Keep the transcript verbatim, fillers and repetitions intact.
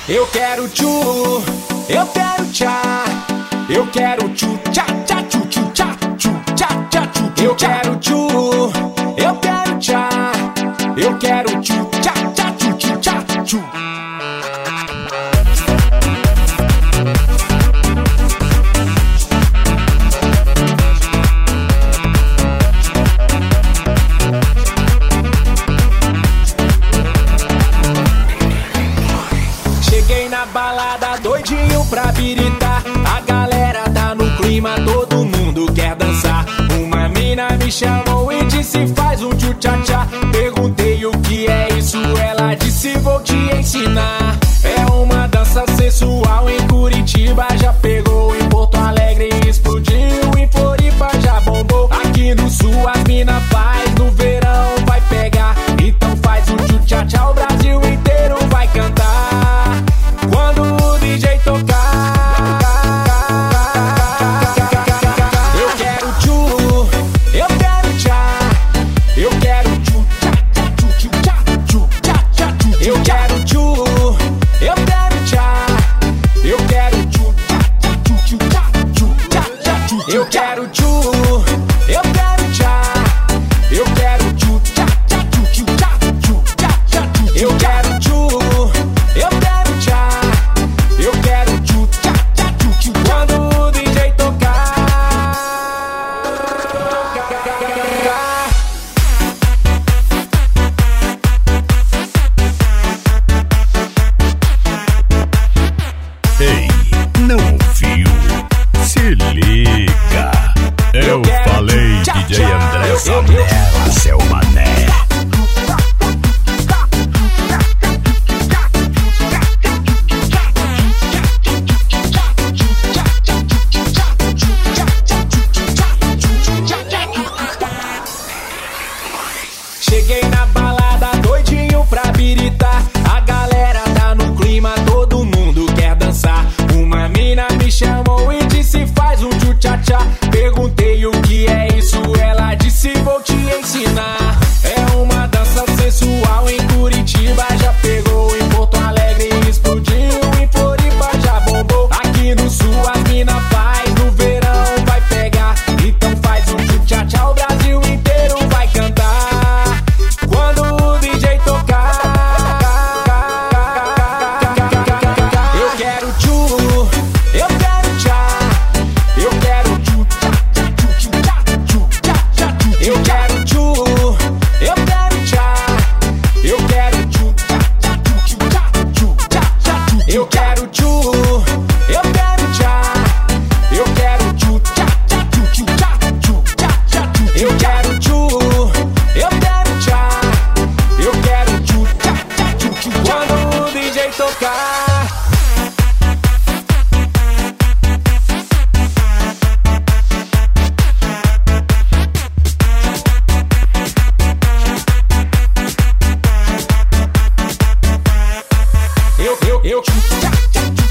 Eu quero tchu, eu quero tchá, eu quero tchu, tchá, tchá, tchu, tchu, tchá, tchu, tchá, tchá, tchu, eu quero tchu, eu quero tchá, eu quero tchu, tchá, tchá, tchu, tchu, tchá, tchu. Cheguei na balada doidinho pra biritar, a galera tá no clima, todo mundo quer dançar. Uma mina me chamou e disse faz um tchu-tchá-tchá. Perguntei o que é isso, ela disse vou te ensinar. É uma dança sensual, em Curitiba já pegou, em Porto Alegre explodiu, em Floripa já bombou. Aqui no sul as mina faz, no verão vai pegar. Então faz um tchu-tchá-tchá, o Brasil inteiro vai cantar quando o D J tocar. Eu quero tchu, eu quero tchá, eu quero tchu, tchá, tchá, tchu, tchu, tchá, tchu, tchá, tchá, tchu. Eu quero tchu, eu quero tchá, eu quero tchu, tchá, tchá, tchu, tchu, tchá, tchu, tchá, tchá, tchu. Eu quero tchu, eu quero tchá, eu quero tchu, tchá, tchá, tchu, tchu, tchá, tchu, tchá, tchá, tchu. Eu quero tchu, eu quero tchá, eu quero tchu, tchá, tchá, tchu, tchu, quando o D J tocar. Ei, não ouviu? Se liga. Eu falei D J André Samela, seu mané. Cheguei na balada doidinho pra biritar, a galera tá no clima, todo mundo quer dançar. Uma mina me chamou e disse faz um tchu-tchá-tchá. Perguntei o que é isso, ela disse vou te ensinar. É uma dança sensual, em Curitiba já pegou, em Porto Alegre explodiu, em Floripa já bombou. Aqui no sul as mina faz, no verão vai pegar. Então faz um tchu-tchá-tchá, o Brasil inteiro vai cantar quando o D J tocar. Eu quero tchu, eu quero tchá, eu quero tchu, tchá, tchá, tchu, tchu, tchá, tchu, tchá, tchá, tchu. Eu quero tchu, eu quero tchá, eu quero tchu, tchá, tchá, tchu, tchu, tchá, tchu, tchá, tchá, tchu. Eu quero tchu, eu quero tchá, eu quero tchu, tchá, tchá, tchu, tchu, tchá, tchu, tchá, tchá, tchu. Eu quero tchu, eu quero tchá, eu quero tchu, tchá, tchá, tchu, tchu, quando o D J tocar. Eu, eu, eu, tchu, tchá, tchá, tchu,